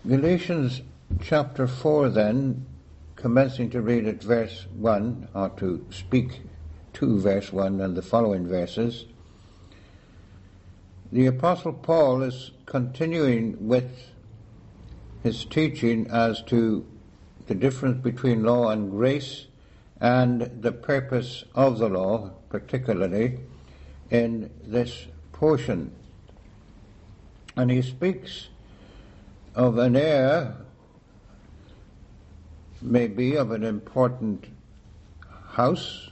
Galatians chapter 4 then, commencing to read at verse 1, or to speak to verse 1 and the following verses, the Apostle Paul is continuing with his teaching as to the difference between law and grace and the purpose of the law, particularly in this portion. And he speaks of an heir, maybe of an important house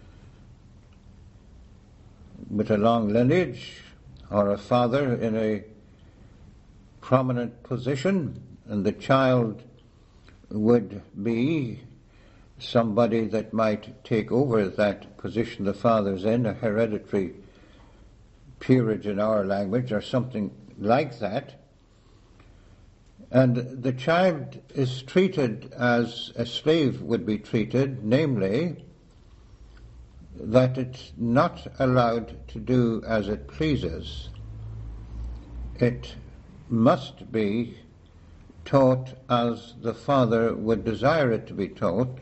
with a long lineage, or a father in a prominent position, and the child would be somebody that might take over that position the father's in, a hereditary peerage in our language, or something like that. And the child is treated as a slave would be treated, namely, that it's not allowed to do as it pleases. It must be taught as the father would desire it to be taught,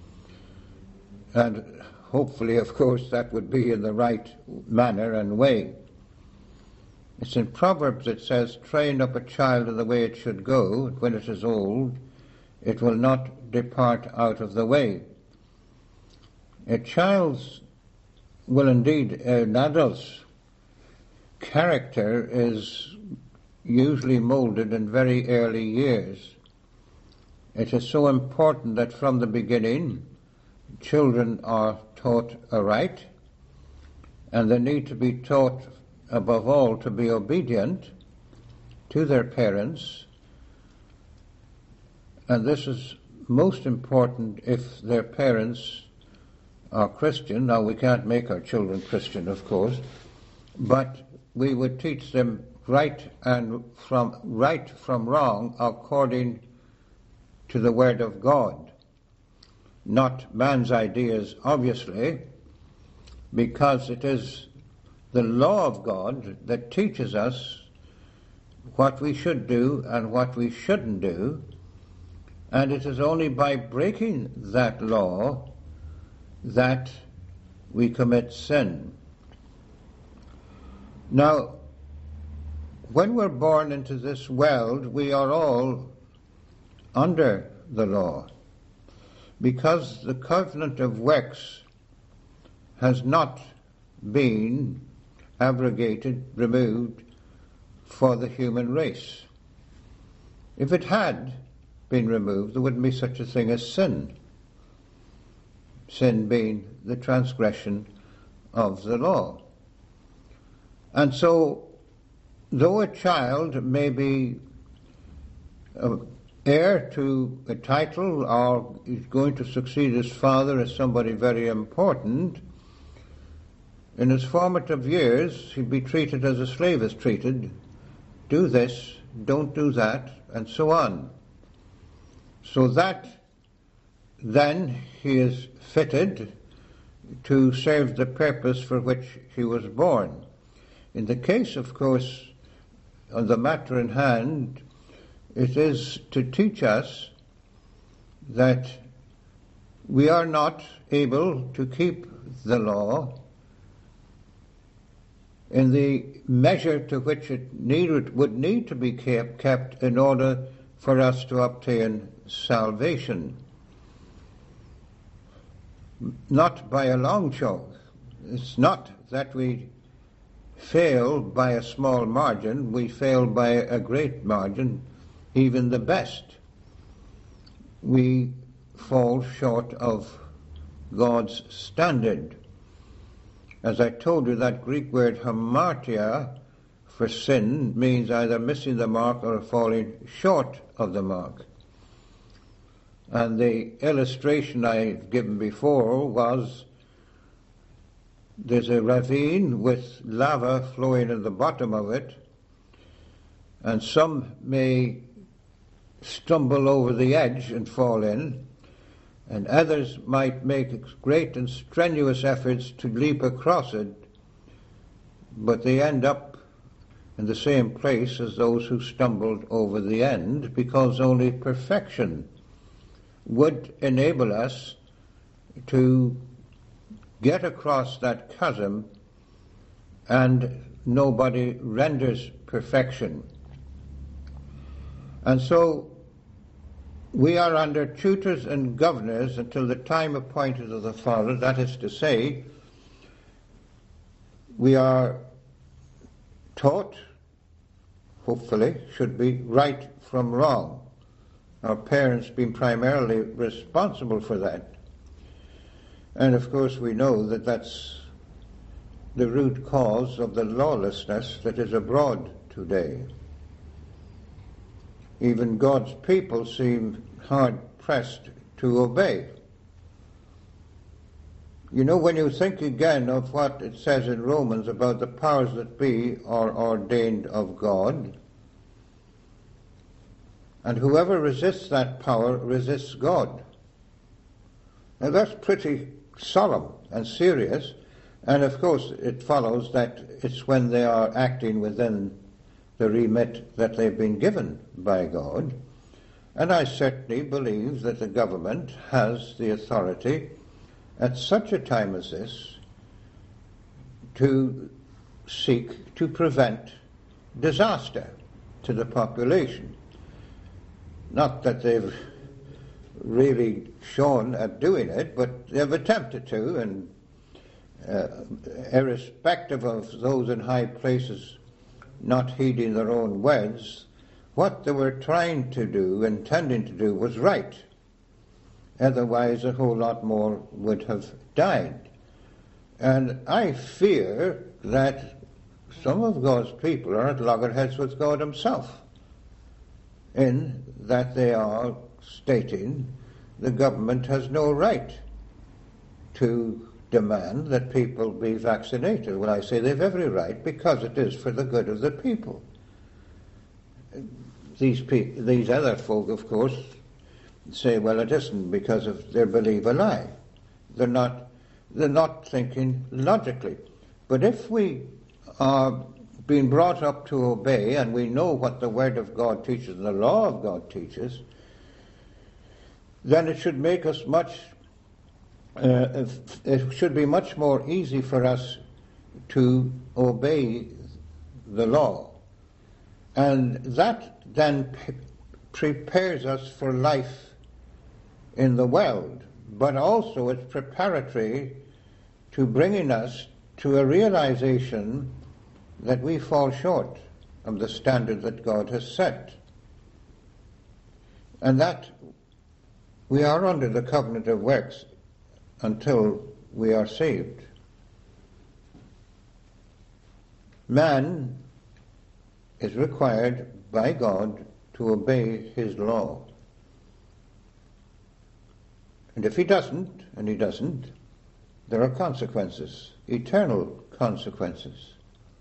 and hopefully, of course, that would be in the right manner and way. It's in Proverbs it says, "Train up a child in the way it should go, and when it is old, it will not depart out of the way." A child's, well indeed, an adult's character is usually molded in very early years. It is so important that from the beginning, children are taught aright, and they need to be taught above all to be obedient to their parents, and this is most important if their parents are Christian. Now, we can't make our children Christian, of course, but we would teach them right from wrong according to the Word of God, not man's ideas, obviously, because it is the law of God that teaches us what we should do and what we shouldn't do, and it is only by breaking that law that we commit sin. Now, when we're born into this world, we are all under the law, because the covenant of works has not been abrogated, removed for the human race. If it had been removed, there wouldn't be such a thing as sin. Sin being the transgression of the law. And so, though a child may be heir to a title or is going to succeed his father as somebody very important, in his formative years, he'd be treated as a slave is treated. Do this, don't do that, and so on. So that then he is fitted to serve the purpose for which he was born. In the case, of course, of the matter in hand, it is to teach us that we are not able to keep the law in the measure to which it would need to be kept in order for us to obtain salvation. Not by a long shot. It's not that we fail by a small margin, we fail by a great margin, even the best. We fall short of God's standard. As I told you, that Greek word hamartia for sin means either missing the mark or falling short of the mark. And the illustration I've given before was there's a ravine with lava flowing in the bottom of it, and some may stumble over the edge and fall in, and others might make great and strenuous efforts to leap across it, but they end up in the same place as those who stumbled over the end, because only perfection would enable us to get across that chasm, and nobody renders perfection. And so we are under tutors and governors until the time appointed of the Father. That is to say, we are taught, hopefully, should be right from wrong. Our parents being primarily responsible for that. And of course we know that that's the root cause of the lawlessness that is abroad today. Even God's people seem hard-pressed to obey. You know, when you think again of what it says in Romans about the powers that be are ordained of God, and whoever resists that power resists God. Now that's pretty solemn and serious, and of course it follows that it's when they are acting within the remit that they've been given by God. And I certainly believe that the government has the authority at such a time as this to seek to prevent disaster to the population. Not that they've really shown at doing it, but they've attempted to, and irrespective of those in high places not heeding their own words, what they were trying to do, intending to do, was right. Otherwise, a whole lot more would have died. And I fear that some of God's people are at loggerheads with God himself, in that they are stating the government has no right to demand that people be vaccinated. Well, I say they've every right, because it is for the good of the people. These other folk, of course, say, well, it isn't, because of their belief a lie. They're not thinking logically. But if we are being brought up to obey, and we know what the Word of God teaches and the law of God teaches, then it should make us it should be much more easy for us to obey the law. And that then prepares us for life in the world, but also it's preparatory to bringing us to a realization that we fall short of the standard that God has set, and that we are under the covenant of works until we are saved. Man is required by God to obey his law. And if he doesn't, there are consequences, eternal consequences.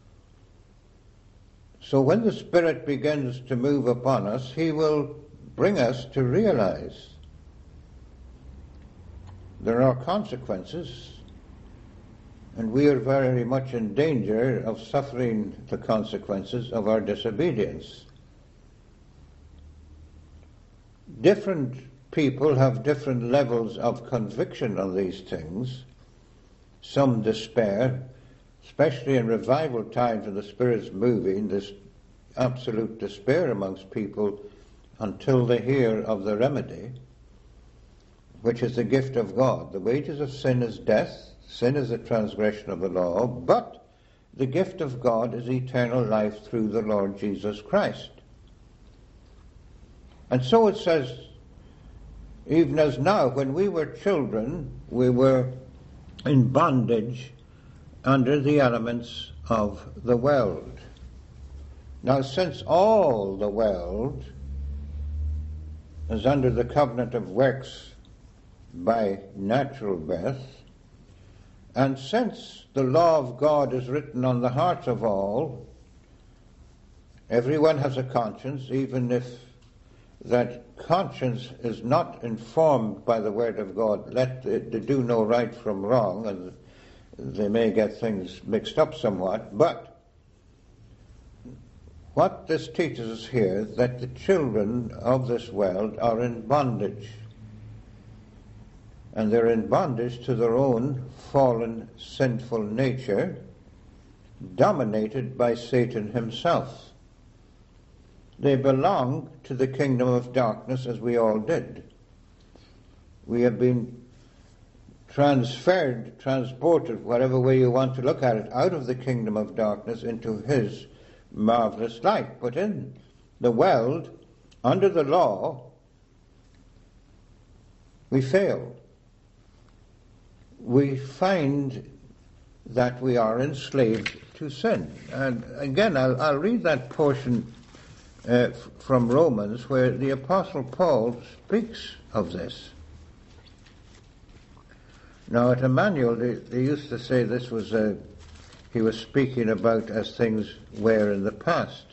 So when the Spirit begins to move upon us, he will bring us to realize there are consequences, and we are very much in danger of suffering the consequences of our disobedience. Different people have different levels of conviction on these things. Some despair, especially in revival times when the Spirit's moving, this absolute despair amongst people until they hear of the remedy, which is the gift of God. The wages of sin is death. Sin is a transgression of the law, but the gift of God is eternal life through the Lord Jesus Christ. And so it says, even as now, when we were children, we were in bondage under the elements of the world. Now, since all the world is under the covenant of works by natural birth, and since the law of God is written on the hearts of all, everyone has a conscience, even if that conscience is not informed by the Word of God. They do know right from wrong, and they may get things mixed up somewhat, but What this teaches us here, that the children of this world are in bondage. And they're in bondage to their own fallen, sinful nature, dominated by Satan himself. They belong to the kingdom of darkness, as we all did. We have been transported, whatever way you want to look at it, out of the kingdom of darkness into his marvelous light. But in the world, under the law, we fail. We find that we are enslaved to sin. And again, I'll read that portion from Romans where the Apostle Paul speaks of this. Now at Emmanuel, they used to say this was he was speaking about as things were in the past.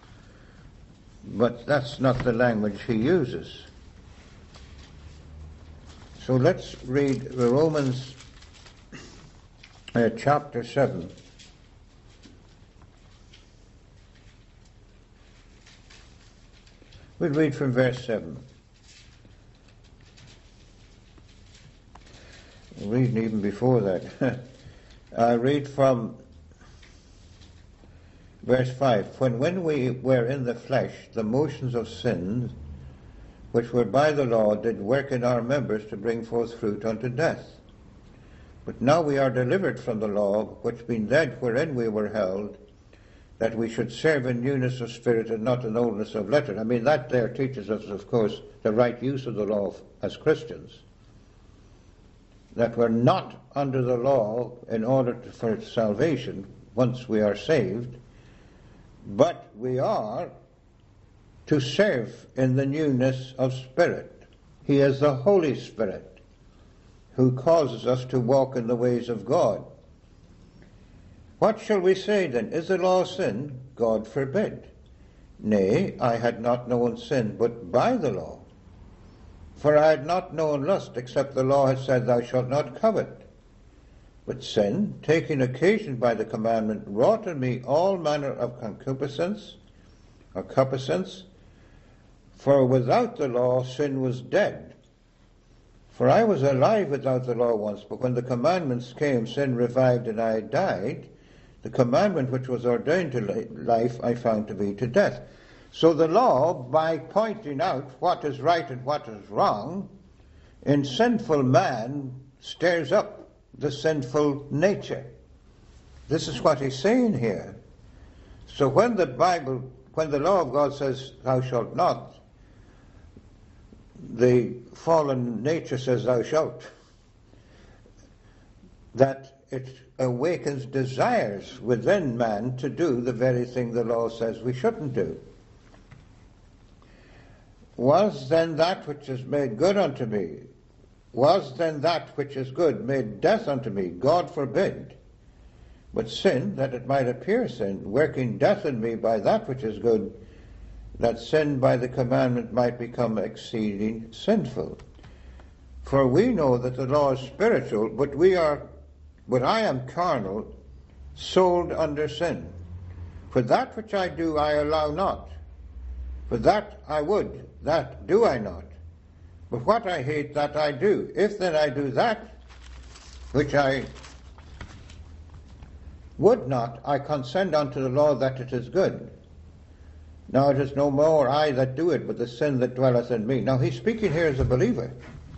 But that's not the language he uses. So let's read Romans chapter 7. We'll read from verse 7. I'll read even before that. I'll read from verse 5. When we were in the flesh, the motions of sin, which were by the law, did work in our members to bring forth fruit unto death. But now we are delivered from the law, which being dead wherein we were held, that we should serve in newness of spirit and not in oldness of letter. I mean, that there teaches us, of course, the right use of the law as Christians. That we're not under the law in order for salvation once we are saved, but we are to serve in the newness of spirit. He is the Holy Spirit who causes us to walk in the ways of God. What shall we say then? Is the law sin? God forbid. Nay, I had not known sin but by the law. For I had not known lust, except the law had said, Thou shalt not covet. But sin, taking occasion by the commandment, wrought in me all manner of concupiscence, or cupiscence. For without the law sin was dead. For I was alive without the law once, but when the commandments came, sin revived and I died. The commandment which was ordained to life I found to be to death. So the law, by pointing out what is right and what is wrong, in sinful man stirs up the sinful nature. This is what he's saying here. So when the law of God says, Thou shalt not, the fallen nature says, Thou shalt. That it awakens desires within man to do the very thing the law says we shouldn't do. Was then that which is made good unto me, was then that which is good made death unto me? God forbid. But sin, that it might appear sin, working death in me by that which is good, that sin by the commandment might become exceeding sinful. For we know that the law is spiritual, but I am carnal, sold under sin. For that which I do I allow not. For that I would, that do I not. But what I hate, that I do. If then I do that which I would not, I consent unto the law that it is good. Now it is no more I that do it, but the sin that dwelleth in me. Now he's speaking here as a believer.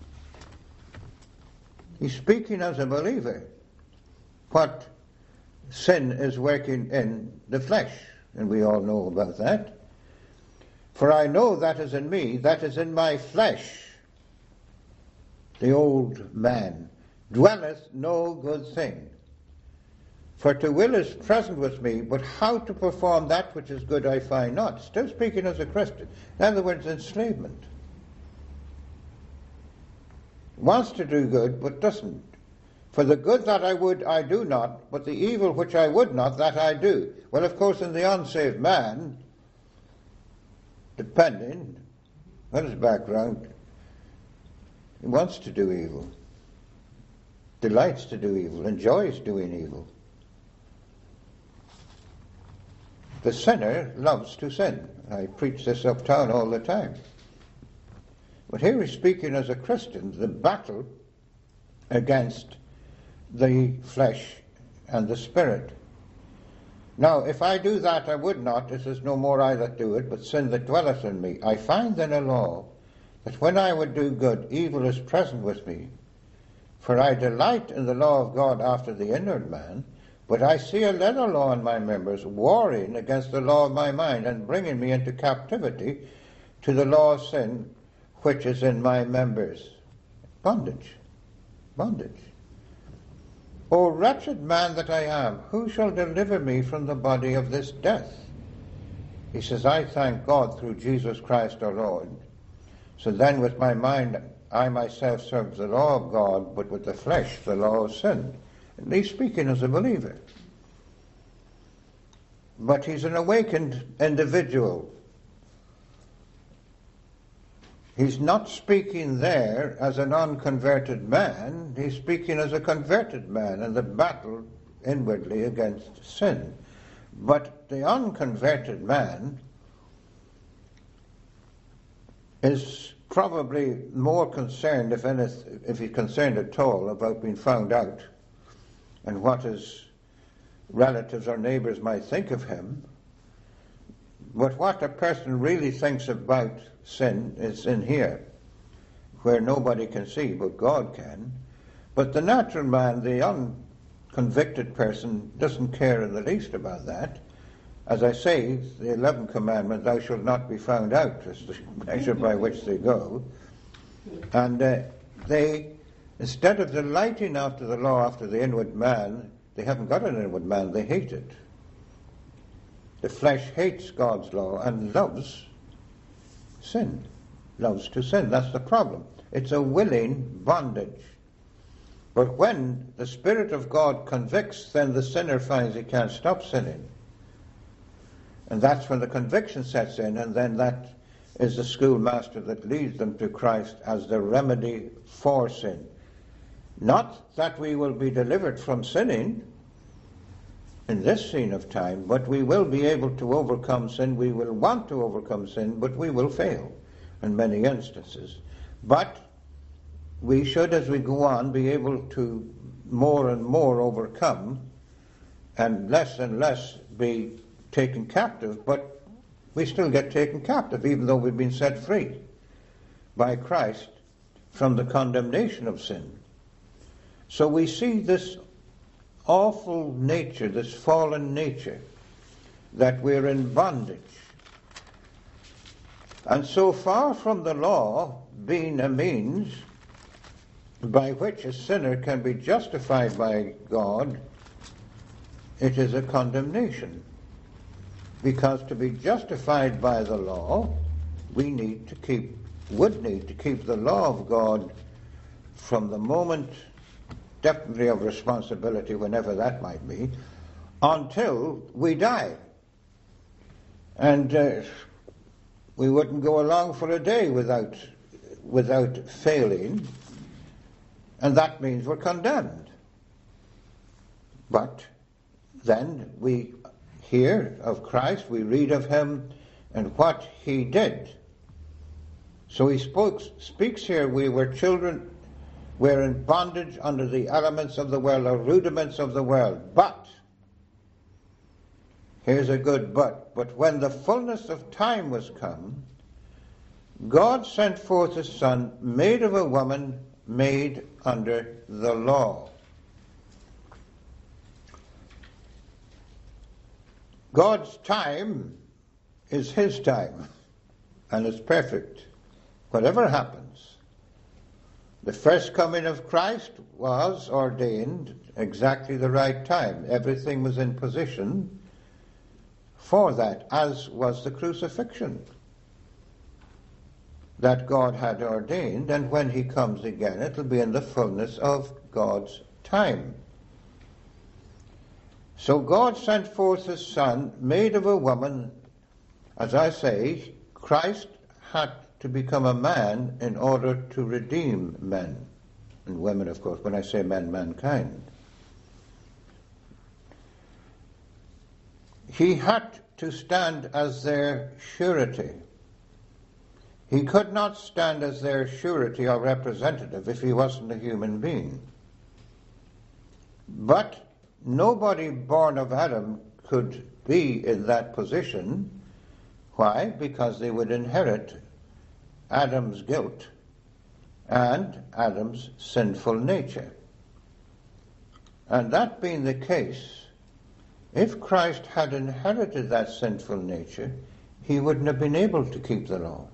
He's speaking as a believer. What sin is working in the flesh, and we all know about that. For I know that is in me, that is in my flesh, the old man, dwelleth no good thing. For to will is present with me, but how to perform that which is good I find not. Still speaking as a Christian. In other words, enslavement. Wants to do good, but doesn't. For the good that I would, I do not, but the evil which I would not, that I do. Well, of course, in the unsaved man, depending on his background, he wants to do evil, delights to do evil, enjoys doing evil. The sinner loves to sin. I preach this uptown all the time. But here he's speaking as a Christian, the battle against the flesh and the spirit. Now, if I do that, I would not. It is no more I that do it, but sin that dwelleth in me. I find then a law, that when I would do good, evil is present with me. For I delight in the law of God after the inward man, but I see a leather law in my members, warring against the law of my mind, and bringing me into captivity to the law of sin, which is in my members. Bondage. Bondage. O wretched man that I am, who shall deliver me from the body of this death? He says, I thank God through Jesus Christ our Lord. So then with my mind I myself serve the law of God, but with the flesh the law of sin. And he's speaking as a believer. But he's an awakened individual. He's not speaking there as an unconverted man. He's speaking as a converted man in the battle inwardly against sin. But the unconverted man is probably more concerned, if he's concerned at all, about being found out and what his relatives or neighbors might think of him. But what a person really thinks about sin is in here, where nobody can see, but God can. But the natural man, the unconvicted person, doesn't care in the least about that. As I say, the 11th commandment, thou shalt not be found out, is the measure by which they go. And they, instead of delighting after the law, after the inward man, they haven't got an inward man, they hate it. The flesh hates God's law and loves sin, loves to sin. That's the problem. It's a willing bondage. But when the Spirit of God convicts, then the sinner finds he can't stop sinning. And that's when the conviction sets in, and then that is the schoolmaster that leads them to Christ as the remedy for sin. Not that we will be delivered from sinning in this scene of time, but we will be able to overcome sin. We will want to overcome sin, but we will fail in many instances. But we should, as we go on, be able to more and more overcome and less be taken captive, but we still get taken captive, even though we've been set free by Christ from the condemnation of sin. So we see this awful nature, this fallen nature, that we're in bondage. And so far from the law being a means by which a sinner can be justified by God, it is a condemnation. Because to be justified by the law, we would need to keep the law of God from the moment, definitely of responsibility, whenever that might be, until we die. And we wouldn't go along for a day without failing, and that means we're condemned. But then we hear of Christ, we read of him and what he did. So he speaks here, we were children, we're in bondage under the elements of the world, or rudiments of the world. But, here's a good but when the fullness of time was come, God sent forth his Son, made of a woman, made under the law. God's time is his time, and it's perfect. Whatever happens, the first coming of Christ was ordained exactly the right time. Everything was in position for that, as was the crucifixion that God had ordained, and when he comes again, it'll be in the fullness of God's time. So God sent forth his Son, made of a woman. As I say, Christ had to become a man in order to redeem men. And women, of course, when I say men, mankind. He had to stand as their surety. He could not stand as their surety or representative if he wasn't a human being. But nobody born of Adam could be in that position. Why? Because they would inherit Adam's guilt and Adam's sinful nature. And that being the case, if Christ had inherited that sinful nature, he wouldn't have been able to keep the law.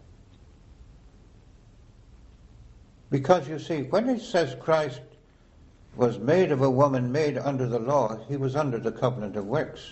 Because you see, when it says Christ was made of a woman made under the law, he was under the covenant of works.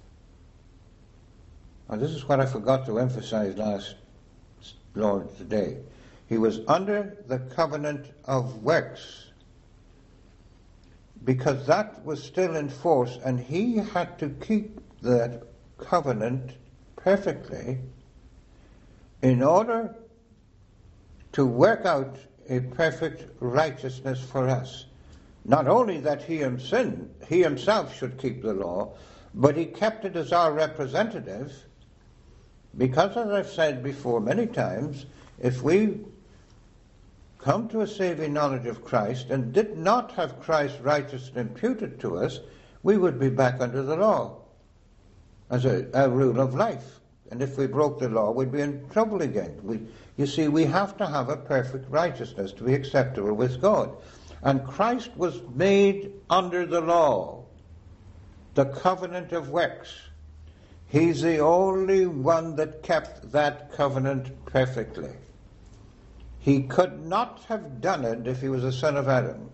Now this is what I forgot to emphasize last Lord's Day. He was under the covenant of works, because that was still in force, and he had to keep that covenant perfectly in order to work out a perfect righteousness for us. Not only that he himself should keep the law, but he kept it as our representative, because, as I've said before many times, if we come to a saving knowledge of Christ and did not have Christ's righteousness imputed to us, we would be back under the law as a rule of life. And if we broke the law, we'd be in trouble again. You see, we have to have a perfect righteousness to be acceptable with God. And Christ was made under the law, the covenant of works. He's the only one that kept that covenant perfectly. He could not have done it if he was a son of Adam.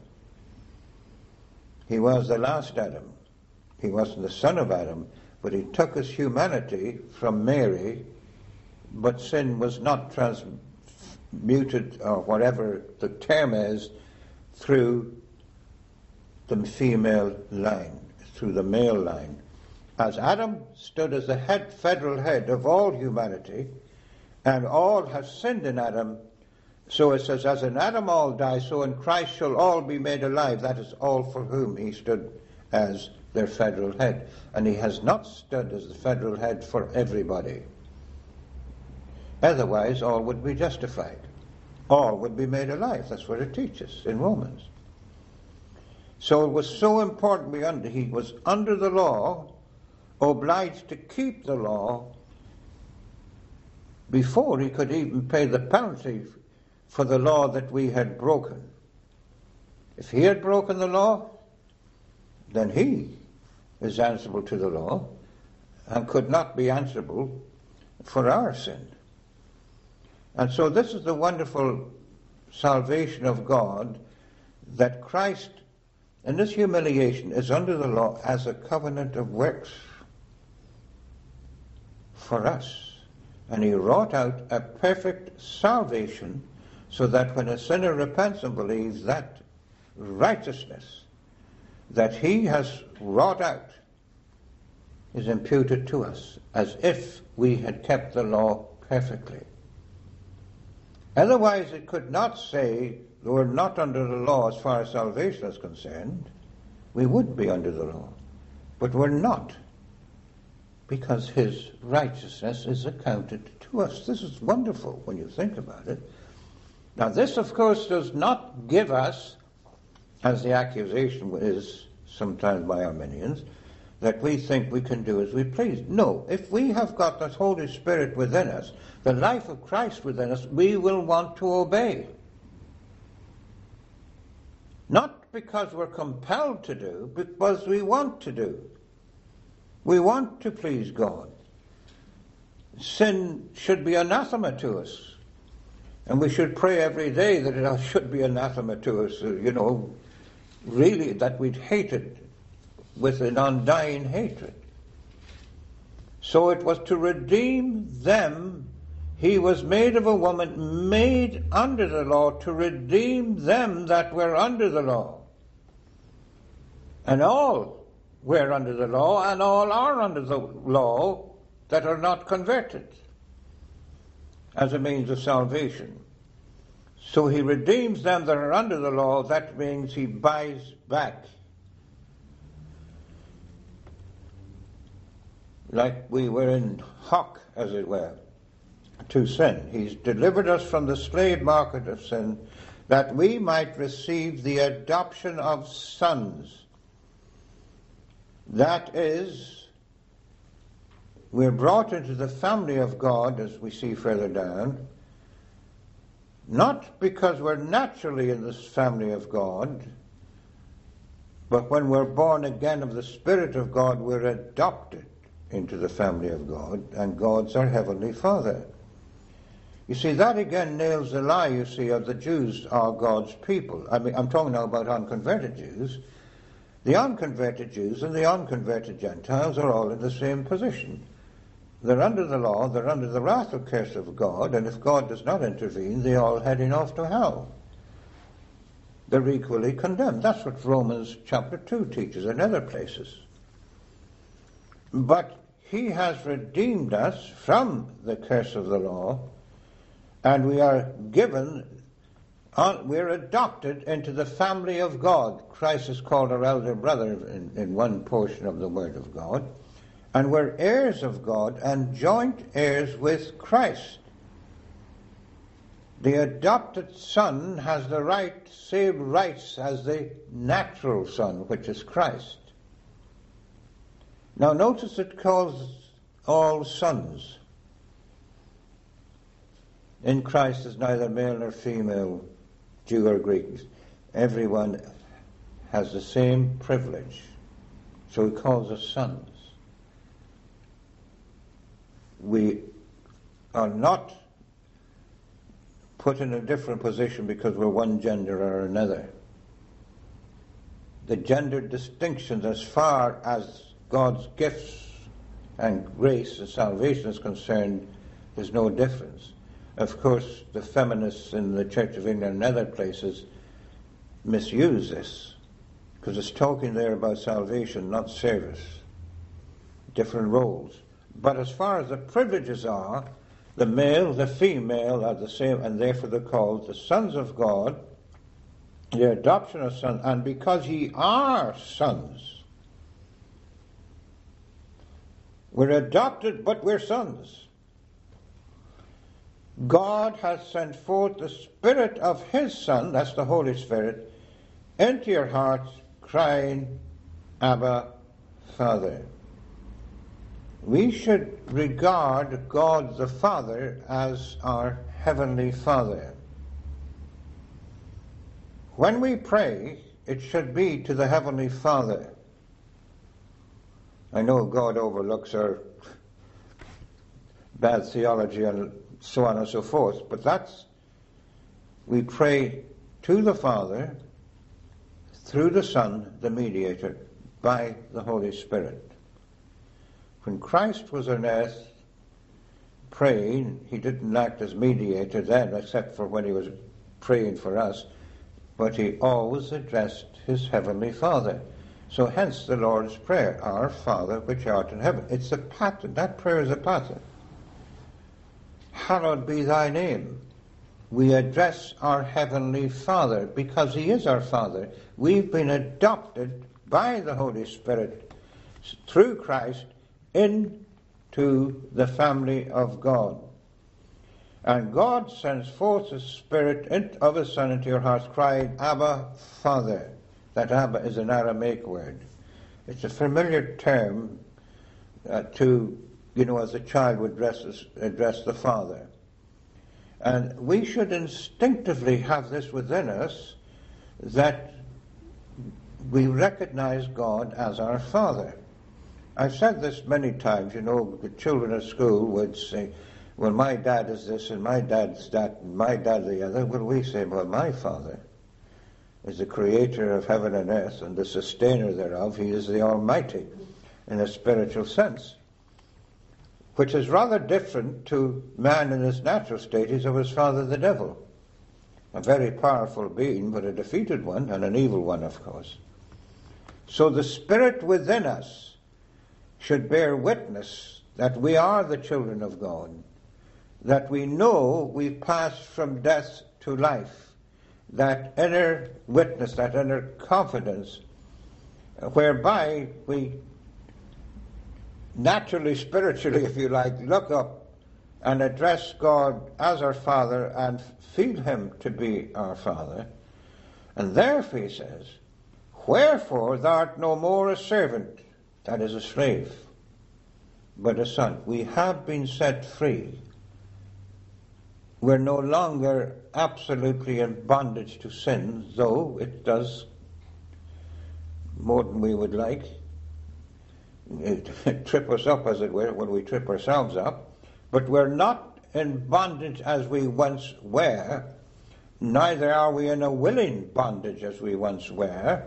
He was the last Adam. He wasn't the son of Adam, but he took his humanity from Mary, but sin was not transmuted, or whatever the term is, through the female line, through the male line. As Adam stood as the federal head of all humanity, and all have sinned in Adam, so it says, as in Adam all die, so in Christ shall all be made alive. That is all for whom he stood as their federal head. And he has not stood as the federal head for everybody. Otherwise, all would be justified. All would be made alive. That's what it teaches in Romans. So it was so important he was under the law, obliged to keep the law before he could even pay the penalty for the law that we had broken. If he had broken the law, then he is answerable to the law and could not be answerable for our sin. And so this is the wonderful salvation of God, that Christ in this humiliation is under the law as a covenant of works for us. And he wrought out a perfect salvation, so that when a sinner repents and believes, that righteousness that he has wrought out is imputed to us, as if we had kept the law perfectly. Otherwise it could not say we're not under the law as far as salvation is concerned. We would be under the law, but we're not, because his righteousness is accounted to us. This is wonderful when you think about it. Now this, of course, does not give us, as the accusation is sometimes by Arminians, that we think we can do as we please. No, if we have got the Holy Spirit within us, the life of Christ within us, we will want to obey. Not because we're compelled to do, but because we want to do. We want to please God. Sin should be anathema to us. And we should pray every day that it should be anathema to us, really, that we'd hate it with an undying hatred. So it was to redeem them. He was made of a woman, made under the law, to redeem them that were under the law. And all were under the law, and all are under the law that are not converted, as a means of salvation. So he redeems them that are under the law. That means he buys back like we were in hock, as it were, to sin. He's delivered us from the slave market of sin, that we might receive the adoption of sons. That is, we're brought into the family of God, as we see further down, not because we're naturally in this family of God, but when we're born again of the Spirit of God, we're adopted into the family of God, and God's our Heavenly Father. You see, that again nails the lie, you see, of the Jews are God's people. I mean, I'm talking now about unconverted Jews. The unconverted Jews and the unconverted Gentiles are all in the same position. They're under the law, they're under the wrath or curse of God, and if God does not intervene, they're all heading off to hell. They're equally condemned. That's what Romans chapter 2 teaches and other places. But he has redeemed us from the curse of the law, and we are given, we're adopted into the family of God. Christ is called our elder brother in one portion of the Word of God. And we're heirs of God and joint heirs with Christ. The adopted son has the same rights as the natural son, which is Christ. Now notice it calls all sons. In Christ is neither male nor female, Jew or Greek. Everyone has the same privilege. So he calls us sons. We are not put in a different position because we're one gender or another. The gender distinctions, as far as God's gifts and grace and salvation is concerned, there's no difference. Of course, the feminists in the Church of England and other places misuse this, because it's talking there about salvation, not service. Different roles. But as far as the privileges are, the male, the female are the same, and therefore they're called the sons of God, the adoption of sons, and because ye are sons, we're adopted, but we're sons. God has sent forth the Spirit of His Son, that's the Holy Spirit, into your hearts, crying, Abba, Father. We should regard God the Father as our Heavenly Father. When we pray, it should be to the Heavenly Father. I know God overlooks our bad theology and so on and so forth, but we pray to the Father through the Son, the mediator, by the Holy Spirit. When Christ was on earth praying, he didn't act as mediator then, except for when he was praying for us, but he always addressed his Heavenly Father. So hence the Lord's Prayer, Our Father which art in heaven. It's a pattern. That prayer is a pattern. Hallowed be thy name. We address our Heavenly Father because he is our Father. We've been adopted by the Holy Spirit through Christ into the family of God. And God sends forth the Spirit of His Son into your hearts, crying, Abba, Father. That Abba is an Aramaic word. It's a familiar term as a child would address the Father. And we should instinctively have this within us, that we recognize God as our Father. I've said this many times, the children at school would say, well, my dad is this, and my dad's that, and my dad the other. Well, we say, well, my Father is the creator of heaven and earth, and the sustainer thereof. He is the Almighty, in a spiritual sense, which is rather different to man in his natural state. He's of his father the devil, a very powerful being, but a defeated one, and an evil one, of course. So the Spirit within us should bear witness that we are the children of God, that we know we've passed from death to life, that inner witness, that inner confidence, whereby we naturally, spiritually, if you like, look up and address God as our Father and feel him to be our Father. And therefore he says, wherefore thou art no more a servant, that is a slave, but a son. We have been set free. We're no longer absolutely in bondage to sin, though it does more than we would like. It trip us up, as it were, when we trip ourselves up. But we're not in bondage as we once were, neither are we in a willing bondage as we once were.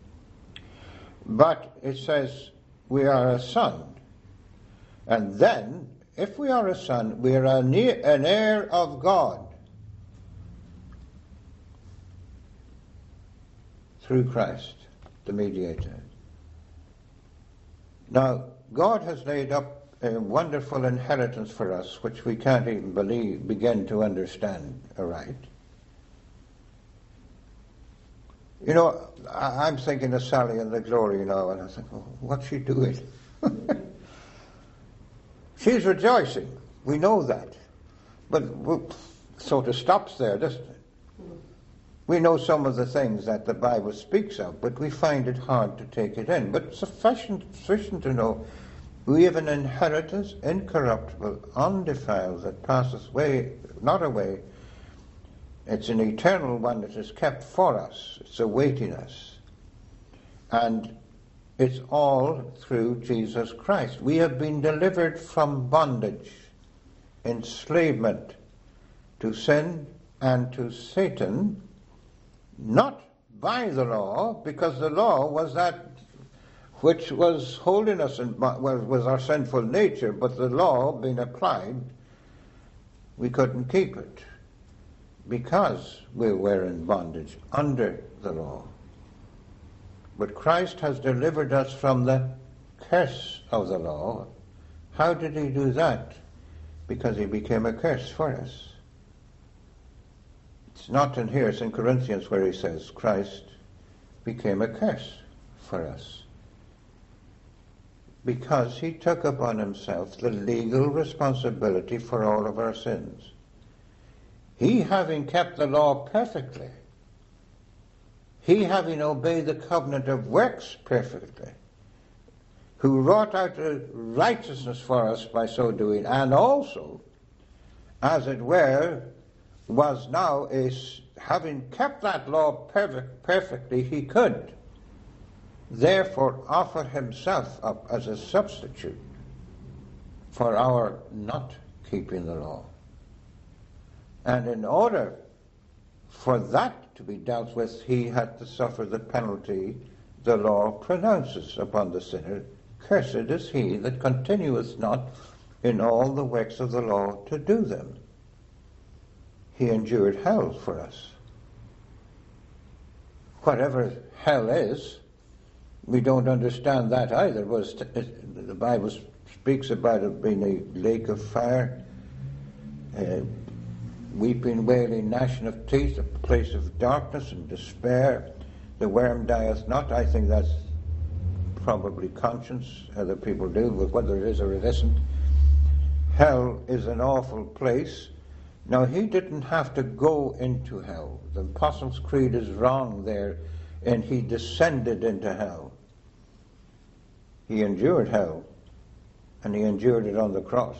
But it says we are a son. And then, if we are a son, we are an heir of God through Christ, the mediator. Now, God has laid up a wonderful inheritance for us, which we can't even begin to understand aright. You know, I'm thinking of Sally and the Glory now, and I think, oh, what's she doing? She's rejoicing. We know that. But sort of stops there, doesn't it? We know some of the things that the Bible speaks of, but we find it hard to take it in. But sufficient to know we have an inheritance, incorruptible, undefiled, that passes not away. It's an eternal one that is kept for us. It's awaiting us. And it's all through Jesus Christ. We have been delivered from bondage, enslavement to sin and to Satan, not by the law, because the law was that which was holding us was our sinful nature, but the law being applied, we couldn't keep it because we were in bondage under the law. But Christ has delivered us from the curse of the law. How did he do that? Because he became a curse for us. It's not in here, it's in Corinthians where he says Christ became a curse for us. Because he took upon himself the legal responsibility for all of our sins. He, having kept the law perfectly, he, having obeyed the covenant of works perfectly, who wrought out a righteousness for us by so doing, and also, as it were, was now, having kept that law perfectly, he could therefore offer himself up as a substitute for our not keeping the law. And in order for that to be dealt with, he had to suffer the penalty the law pronounces upon the sinner. Cursed is he that continueth not in all the works of the law to do them. He endured hell for us. Whatever hell is, we don't understand that either. The Bible speaks about it being a lake of fire, weeping, wailing, gnashing of teeth, a place of darkness and despair. The worm dieth not. I think that's probably conscience. Other people do, but whether it is or it isn't. Hell is an awful place. Now, he didn't have to go into hell. The Apostles' Creed is wrong there, and he descended into hell. He endured hell, and he endured it on the cross.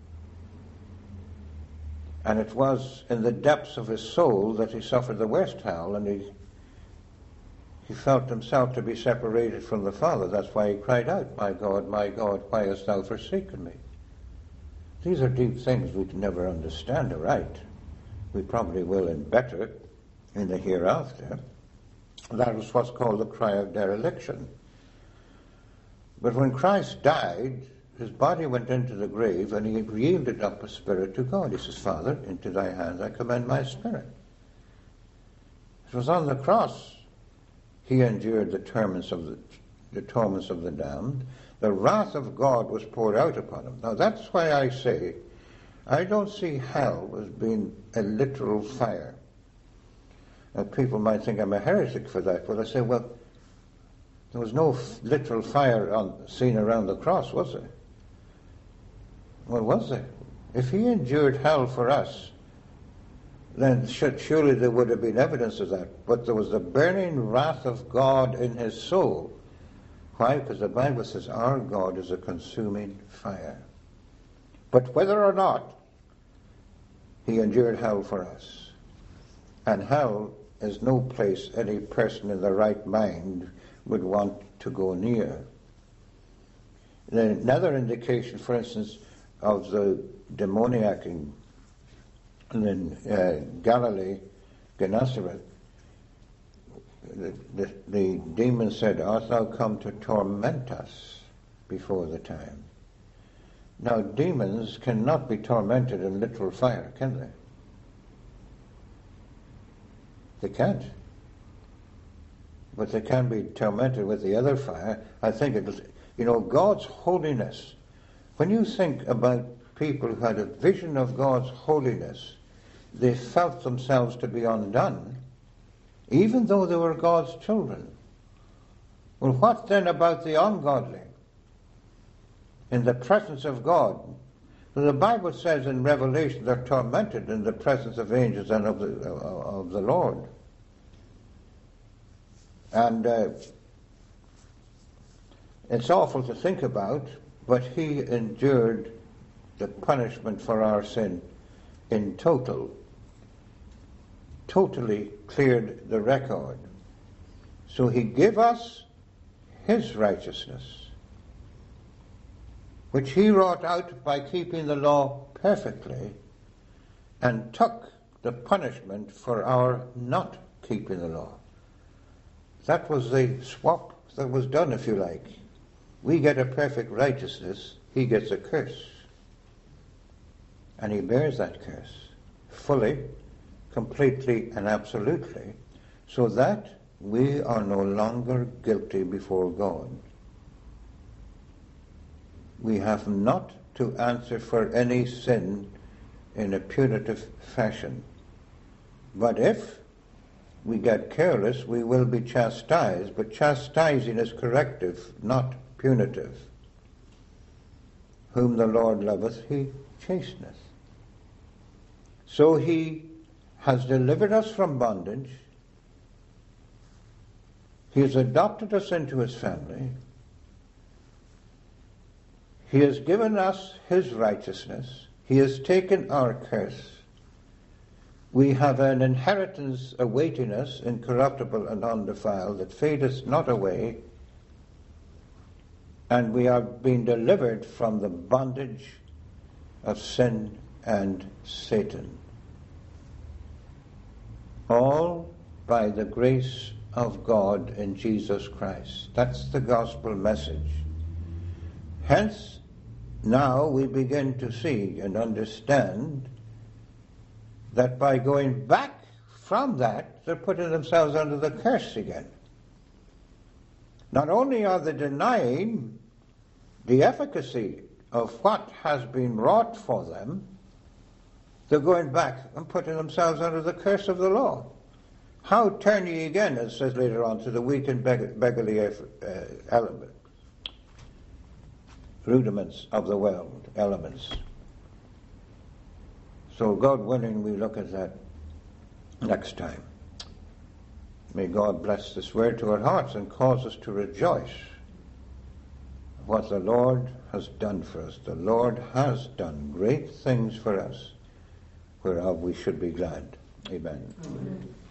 And it was in the depths of his soul that he suffered the worst hell, and he felt himself to be separated from the Father. That's why he cried out, my God, why hast thou forsaken me? These are deep things we can never understand aright. We probably will in better in the hereafter. That was what's called the cry of dereliction. But when Christ died, his body went into the grave, and he yielded up his spirit to God. He says, Father, into thy hands I commend my spirit. It was on the cross he endured the torments of the damned. The wrath of God was poured out upon him. Now that's why I say, I don't see hell as being a literal fire. Now people might think I'm a heretic for that, but I say, well, there was no literal fire seen around the cross, was there? Well, was there? If he endured hell for us, then surely there would have been evidence of that. But there was the burning wrath of God in his soul. Why? Because the Bible says our God is a consuming fire. But whether or not he endured hell for us, and hell is no place any person in their right mind would want to go near. Another indication, for instance, of the demoniac in Galilee, Gennesaret, the demon said, "Art thou come to torment us before the time?" Now, demons cannot be tormented in literal fire, can they? They can't. But they can be tormented with the other fire. I think it was, God's holiness. When you think about people who had a vision of God's holiness, they felt themselves to be undone, even though they were God's children. Well, what then about the ungodly in the presence of God? The Bible says in Revelation they're tormented in the presence of angels and of the Lord. And it's awful to think about, but he endured the punishment for our sin in total. Totally cleared the record. So he gave us his righteousness, which he wrought out by keeping the law perfectly, and took the punishment for our not keeping the law. That was the swap that was done, if you like. We get a perfect righteousness, he gets a curse. And he bears that curse fully, completely, and absolutely, so that we are no longer guilty before God. We have not to answer for any sin in a punitive fashion. But if we get careless, we will be chastised, but chastising is corrective, not punitive. Whom the Lord loveth, he chasteneth. So he has delivered us from bondage. He has adopted us into his family. He has given us his righteousness. He has taken our curse. We have an inheritance awaiting us, incorruptible and undefiled, that fadeth not away, and we are being delivered from the bondage of sin and Satan. All by the grace of God in Jesus Christ. That's the gospel message. Hence, now we begin to see and understand that by going back from that, they're putting themselves under the curse again. Not only are they denying the efficacy of what has been wrought for them, they're going back and putting themselves under the curse of the law. How turn ye again, as says later on, to the weak and beggarly rudiments of the world, elements. So God willing, we look at that next time. May God bless this word to our hearts and cause us to rejoice what the Lord has done for us. The Lord has done great things for us, whereof we should be glad. Amen. Amen.